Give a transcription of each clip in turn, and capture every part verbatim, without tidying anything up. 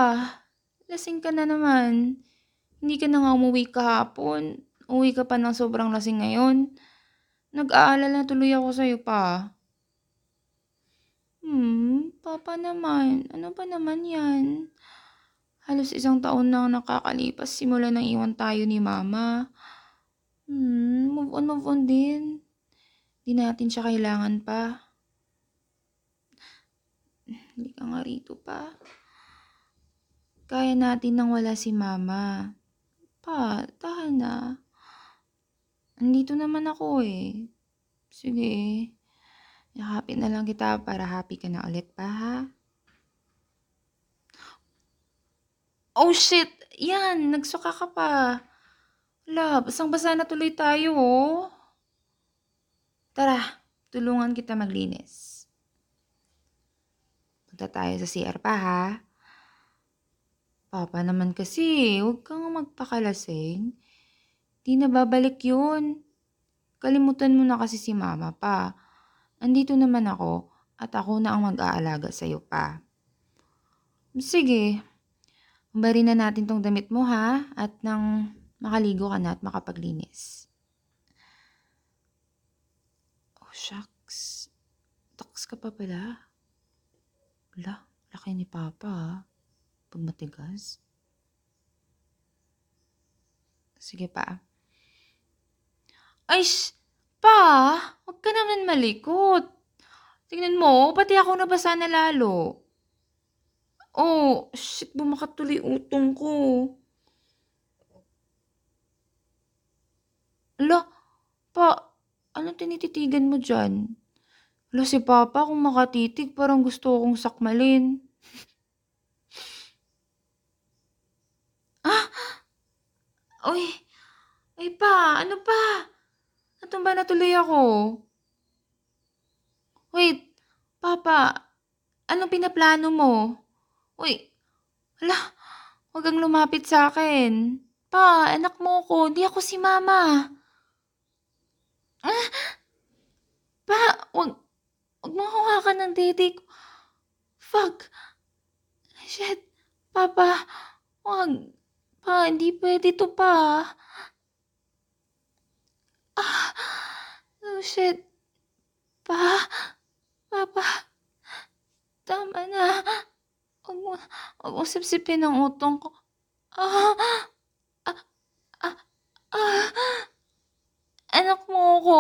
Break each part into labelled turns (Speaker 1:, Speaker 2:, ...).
Speaker 1: lasing ka na naman. Hindi ka na nga umuwi kahapon. Uwi ka pa ng sobrang lasing ngayon. Nag-aalala tuloy ako sa'yo pa. Hmm, papa naman. Ano ba naman yan? Halos isang taon na ang nakakalipas simula nang iwan tayo ni mama. Hmm, move on, move on din. Di natin siya kailangan pa. Hindi ka nga rito pa. Kaya natin nang wala si mama. Pa, tahan na. Andito naman ako eh. Sige. Yakapin na lang kita para happy ka na ulit pa, ha? Oh shit! Yan, nagsuka ka pa. Wala, basang-basa na tuloy tayo, oh. Tara, tulungan kita maglinis. Punta tayo sa C R pa, ha? Papa naman kasi, huwag kang magpakalasing. Di na babalik yun. Kalimutan mo na kasi si mama pa. Andito naman ako at ako na ang mag-aalaga sa'yo pa. Sige, humbarin na natin tong damit mo, ha? At nang makaligo ka na at makapaglinis. Oh, shucks. Taks ka pa pala. Wala, laki ni Papa, ha? Pag matigas. Sige pa. Ay, sh- pa! Huwag ka naman malikot. Tingnan mo, pati ako nabasa na lalo. Oh, shit, bumakat tuloy utong ko. Ala, pa, ano tinititigan mo dyan? Ala, si Papa kung makatitig, parang gusto akong sakmalin. Ah! Uy, ay pa, ano pa? Natumba na tuloy ako. Wait, Papa, anong pinaplano mo? Uy, hala, huwag kang lumapit sa akin. Pa, anak mo ko, di ako si Mama. Ah, pa, wag, wag mo hawakan ng dede ko. Fuck. Shit, Papa, wag. Pa, hindi pwede to pa. Ah, oh shit. Pa, Papa, tama na. Huwag mo, huwag mo sipsipin ang utong ko. Ah, ah, ah, ah, anak mo ko.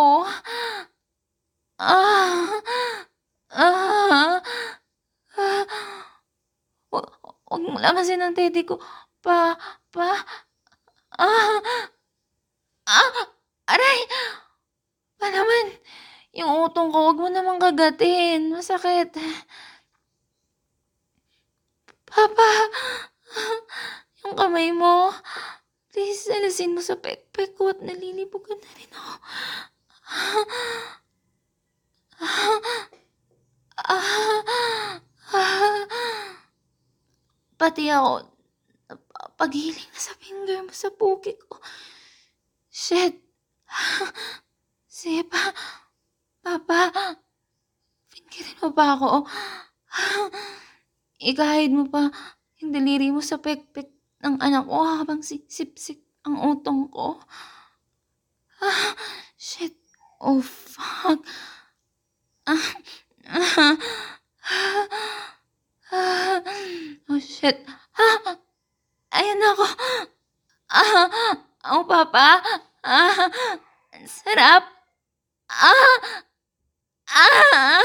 Speaker 1: Ah, ah, ah, wag, wag mo lamasin ang teddy ko. Pa, pa, ah, ah, aray! Pa naman, yung utong ko, wag mo namang kagatin. Masakit. Papa, yung kamay mo. Please, alisin mo sa pekpek ko at nalilibugan na rin ako. Pati ako, paghiling na sa finger mo sa puki ko. Shit. Sige pa. Papa, fingerin mo ba ako? Ikahid mo pa yung daliri mo sa pekpek ng anak ko habang sip-sip ang utong ko. Shit. Oh, fuck. Oh, shit. Ayan ako. Oh, Papa. Ang sarap. Ah! Ah!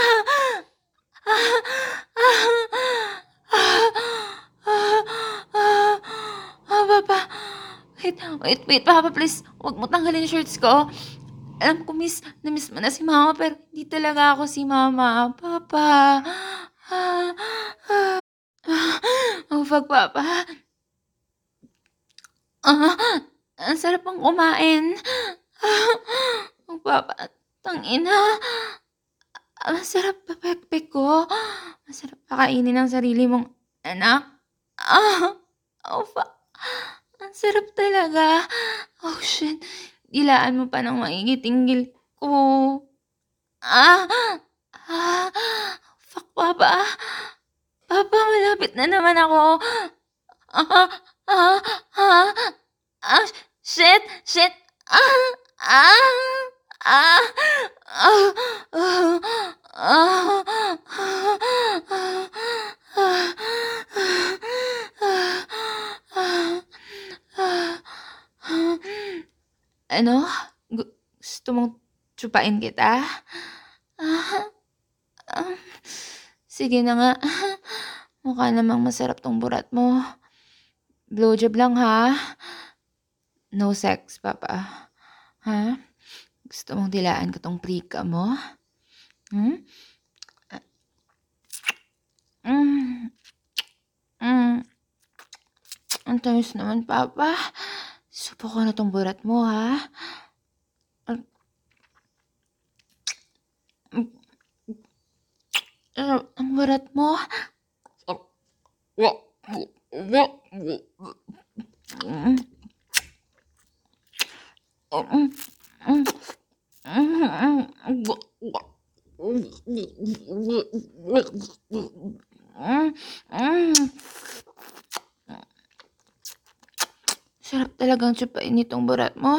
Speaker 1: Ah, Papa. Wait, wait, wait, Papa, please. Huwag mo tanggalin yung shorts ko. Alam ko, miss, na-miss mo na si Mama, pero hindi talaga ako si Mama. Papa. Oh, fuck, Papa. Ah, ang sarap ang kumain. Oh, Papa, tangina. Ang sarap papekpek ko. Masarap pakainin ang sarili mong anak. Ah, oh, fuck. Ang sarap talaga. Oh, shit. Dilaan mo pa ng maigi tinggil ko. Ah, ah, fuck, Papa. Papa, malapit na naman ako. Ah, ah, ah, ah, shit, shit. Ah, ah, ah, ah, ah, ah, Ano? Gu gusto mong tsupain kita? Ah, ah, sige na nga. Mukha namang masarap 'tong burat mo. Blowjob lang, ha? No sex, papa. Ha? Gusto mong dilaan ko 'tong prika mo? Hmm? Hmm, hmm. Ang tamis naman, papa. Subukan na 'tong burat mo, ha? Ang hmm, sarap ng burat mo. Mm. Mm, hmm, mm, hmm, hmm. Sarap talagang tsupain nitong burat mo.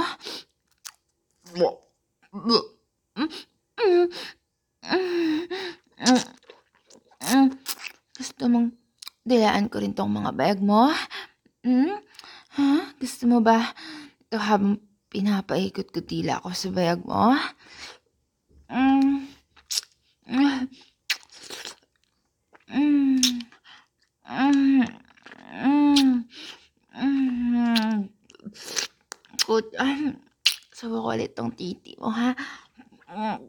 Speaker 1: Hmm, hmm, hmm, hmm, hmm. Gusto mong dilaan ko rin 'tong mga bayag mo? Hmm? Ha? Gusto mo ba ito habang pinapaikot ko tila ko sa bayag mo? Hmm. Hmm. Hmm. Hmm. Hmm. Hmm. Good. Ah, subukan ko ulit 'tong titi mo, ha? Hmm.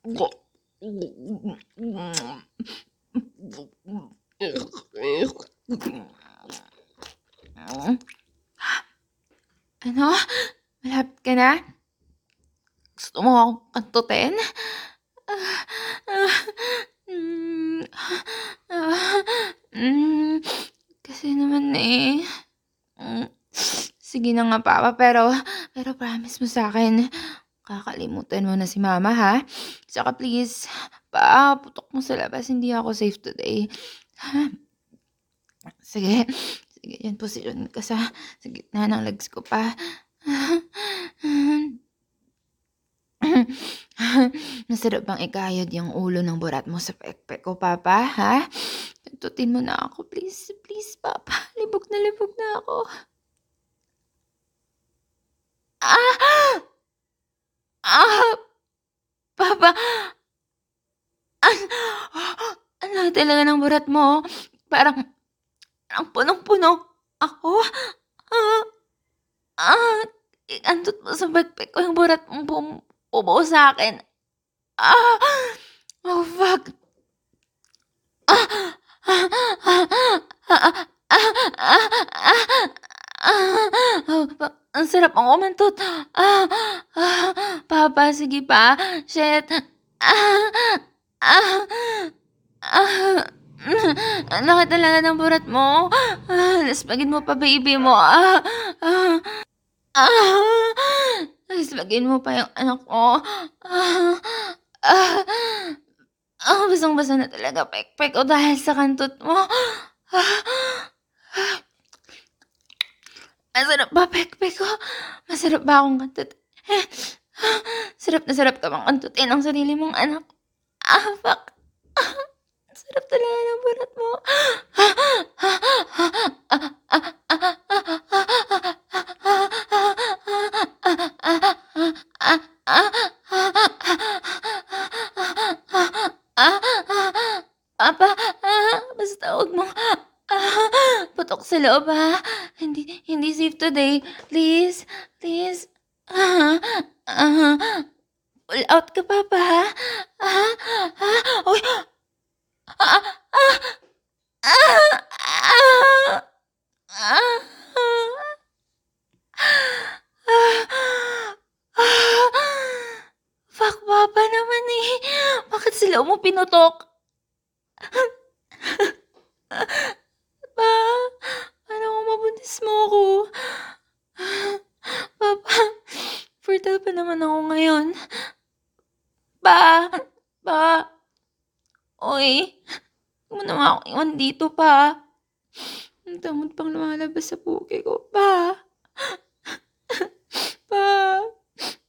Speaker 1: Ano? Malapit ka na? Gusto mo akong kantutin? Ah, ah, hmm, ah, hmm, kasi naman, eh. Hmm, sige na nga, papa, pero pero promise mo sa'kin kakalimutan mo na si mama, ha? Tsaka please, pa, putok mo sa labas, hindi ako safe today. Ha? Sige, sige, diyan posisyon ka sa sa gitna ng legs ko pa. Masarap bang ikayod yung ulo ng burat mo sa pekpek ko, papa, ha? Tuntutin mo na ako, please, please, papa. Libog na libog na ako. Ah! Ah! Papa, an ang laki talaga ng burat mo. Parang parang punong-puno ako. Ah, ah, iantot mo sa pekpek ko yung burat mong bum bumuo sa'kin. Ah! Oh, fuck. Ah! Oh, pa ang sarap mong umantot. Ah, ah, papa, sige pa. Shit. Ah, ah, ah, ang laki talaga ng burat mo. Ah, laspagin mo pa, baby mo. Ah, ah, ah, laspagin mo pa yung anak ko. Ah, ah. Ah, basang-basa na talaga pekpek ko dahil sa kantot mo. Ah, ang sarap ba pekpek ko? Masarap ba akong kantutin? Eh, sarap na sarap ka bang kantutin ang sarili mong anak? Ah, fuck. Ah, ang sarap talaga ng burat mo. Papa, ah, basta huwag mong ah, putok sa loob, ha? Hindi hindi safe today. Please, please. Ah, ah, pull out ka, papa, ha? Ah, ah, uy, ah, ah, ah, ah, ah, ah. Fuck, papa naman, eh. Bakit sila mo pinutok? Pa, paano kung mabuntis mo ako? Papa, fertile pa naman ako ngayon. Pa, pa, uy, huwag mo naman ako iwan dito, pa. damot pang lumalabas sa puke ko, Pa!